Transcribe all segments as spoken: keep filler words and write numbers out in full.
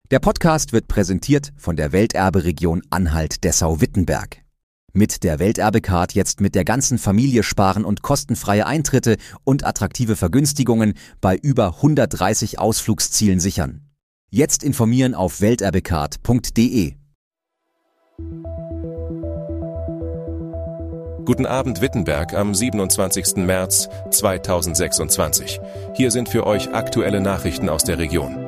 Der Podcast wird präsentiert von der Welterbe-Region Anhalt-Dessau-Wittenberg. Mit der Welterbe-Card jetzt mit der ganzen Familie sparen und kostenfreie Eintritte und attraktive Vergünstigungen bei über hundertdreißig Ausflugszielen sichern. Jetzt informieren auf welterbecard punkt de. Guten Abend Wittenberg am siebenundzwanzigsten März zweitausendsechsundzwanzig. Hier sind für euch aktuelle Nachrichten aus der Region.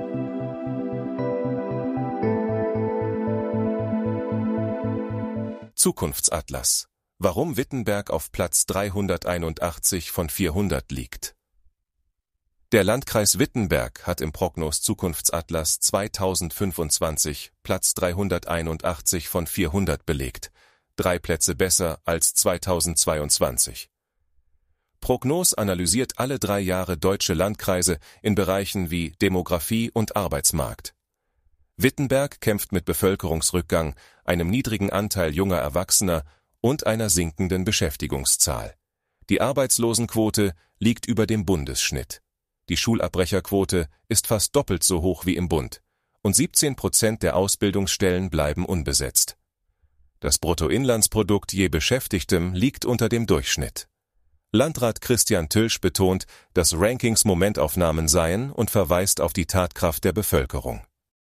Zukunftsatlas. Warum Wittenberg auf Platz dreihunderteinundachtzig von vierhundert liegt. Der Landkreis Wittenberg hat im Prognos Zukunftsatlas zweitausendfünfundzwanzig Platz dreihunderteinundachtzig von vierhundert belegt, drei Plätze besser als zweitausendzweiundzwanzig. Prognos analysiert alle drei Jahre deutsche Landkreise in Bereichen wie Demografie und Arbeitsmarkt. Wittenberg kämpft mit Bevölkerungsrückgang, einem niedrigen Anteil junger Erwachsener und einer sinkenden Beschäftigungszahl. Die Arbeitslosenquote liegt über dem Bundesschnitt. Die Schulabbrecherquote ist fast doppelt so hoch wie im Bund und siebzehn Prozent der Ausbildungsstellen bleiben unbesetzt. Das Bruttoinlandsprodukt je Beschäftigtem liegt unter dem Durchschnitt. Landrat Christian Tülsch betont, dass Rankings Momentaufnahmen seien und verweist auf die Tatkraft der Bevölkerung.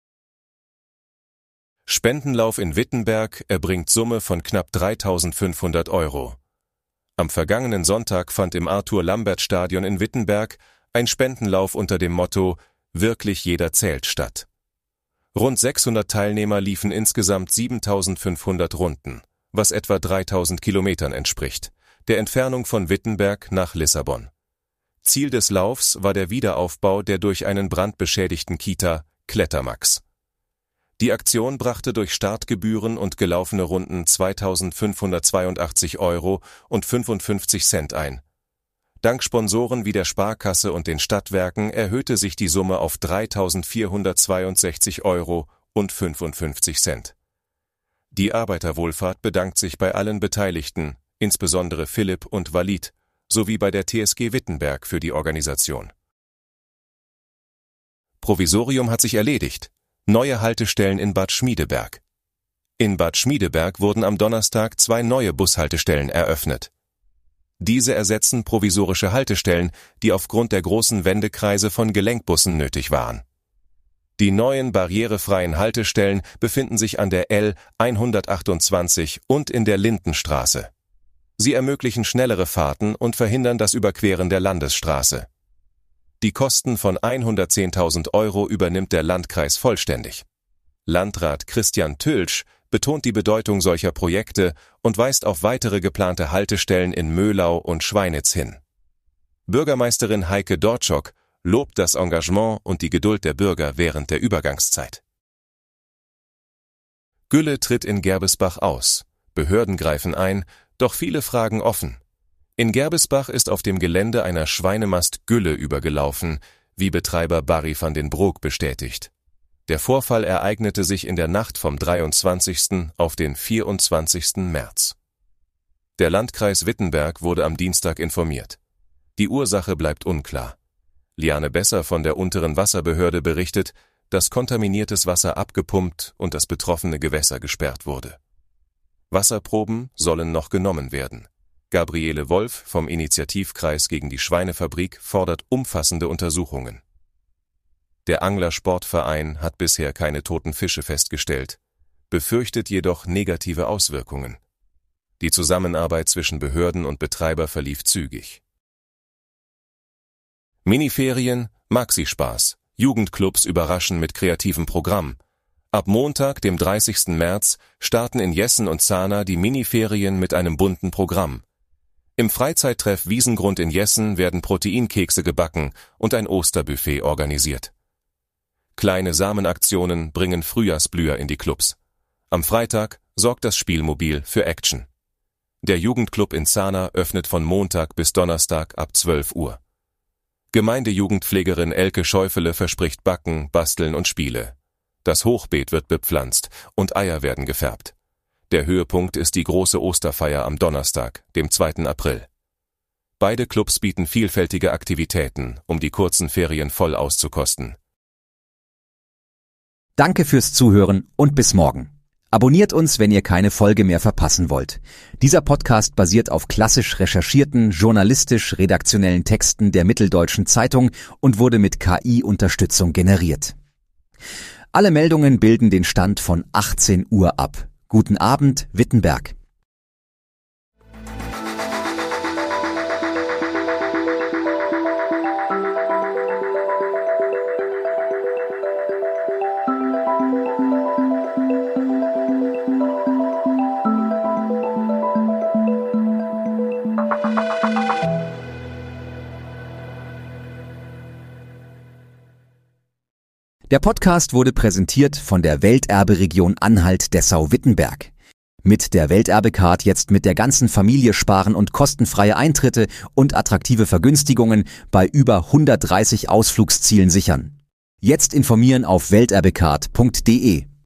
Spendenlauf in Wittenberg erbringt Summe von knapp dreitausendfünfhundert Euro. Am vergangenen Sonntag fand im Arthur-Lambert-Stadion in Wittenberg ein Spendenlauf unter dem Motto »Wirklich jeder zählt« statt. Rund sechshundert Teilnehmer liefen insgesamt siebentausendfünfhundert Runden, was etwa dreitausend Kilometern entspricht, der Entfernung von Wittenberg nach Lissabon. Ziel des Laufs war der Wiederaufbau der durch einen Brand beschädigten Kita Klettermax. Die Aktion brachte durch Startgebühren und gelaufene Runden zweitausendfünfhundertzweiundachtzig Euro und fünfundfünfzig Cent ein. Dank Sponsoren wie der Sparkasse und den Stadtwerken erhöhte sich die Summe auf dreitausendvierhundertzweiundsechzig Euro und fünfundfünfzig Cent. Die Arbeiterwohlfahrt bedankt sich bei allen Beteiligten, insbesondere Philipp und Walid, sowie bei der T S G Wittenberg für die Organisation. Provisorium hat sich erledigt. Neue Haltestellen in Bad Schmiedeberg. In Bad Schmiedeberg wurden am Donnerstag zwei neue Bushaltestellen eröffnet. Diese ersetzen provisorische Haltestellen, die aufgrund der großen Wendekreise von Gelenkbussen nötig waren. Die neuen barrierefreien Haltestellen befinden sich an der L hundertachtundzwanzig und in der Lindenstraße. Sie ermöglichen schnellere Fahrten und verhindern das Überqueren der Landesstraße. Die Kosten von hundertzehntausend Euro übernimmt der Landkreis vollständig. Landrat Christian Tülsch betont die Bedeutung solcher Projekte und weist auf weitere geplante Haltestellen in Möhlau und Schweinitz hin. Bürgermeisterin Heike Dortschok lobt das Engagement und die Geduld der Bürger während der Übergangszeit. Gülle tritt in Gerbesbach aus. Behörden greifen ein, doch viele Fragen offen. In Gerbesbach ist auf dem Gelände einer Schweinemast Gülle übergelaufen, wie Betreiber Barry van den Broek bestätigt. Der Vorfall ereignete sich in der Nacht vom dreiundzwanzigsten auf den vierundzwanzigsten März. Der Landkreis Wittenberg wurde am Dienstag informiert. Die Ursache bleibt unklar. Liane Besser von der unteren Wasserbehörde berichtet, dass kontaminiertes Wasser abgepumpt und das betroffene Gewässer gesperrt wurde. Wasserproben sollen noch genommen werden. Gabriele Wolf vom Initiativkreis gegen die Schweinefabrik fordert umfassende Untersuchungen. Der Anglersportverein hat bisher keine toten Fische festgestellt, befürchtet jedoch negative Auswirkungen. Die Zusammenarbeit zwischen Behörden und Betreiber verlief zügig. Miniferien, Maxi-Spaß, Jugendclubs überraschen mit kreativem Programm. Ab Montag, dem dreißigsten März, starten in Jessen und Zahna die Miniferien mit einem bunten Programm. Im Freizeittreff Wiesengrund in Jessen werden Proteinkekse gebacken und ein Osterbuffet organisiert. Kleine Samenaktionen bringen Frühjahrsblüher in die Clubs. Am Freitag sorgt das Spielmobil für Action. Der Jugendclub in Zahna öffnet von Montag bis Donnerstag ab zwölf Uhr. Gemeindejugendpflegerin Elke Schäufele verspricht Backen, Basteln und Spiele. Das Hochbeet wird bepflanzt und Eier werden gefärbt. Der Höhepunkt ist die große Osterfeier am Donnerstag, dem zweiten April. Beide Clubs bieten vielfältige Aktivitäten, um die kurzen Ferien voll auszukosten. Danke fürs Zuhören und bis morgen. Abonniert uns, wenn ihr keine Folge mehr verpassen wollt. Dieser Podcast basiert auf klassisch recherchierten, journalistisch-redaktionellen Texten der Mitteldeutschen Zeitung und wurde mit K I-Unterstützung generiert. Alle Meldungen bilden den Stand von achtzehn Uhr ab. Guten Abend, Wittenberg. Der Podcast wurde präsentiert von der Welterberegion Anhalt-Dessau-Wittenberg. Mit der Welterbecard jetzt mit der ganzen Familie sparen und kostenfreie Eintritte und attraktive Vergünstigungen bei über hundertdreißig Ausflugszielen sichern. Jetzt informieren auf welterbecard punkt de.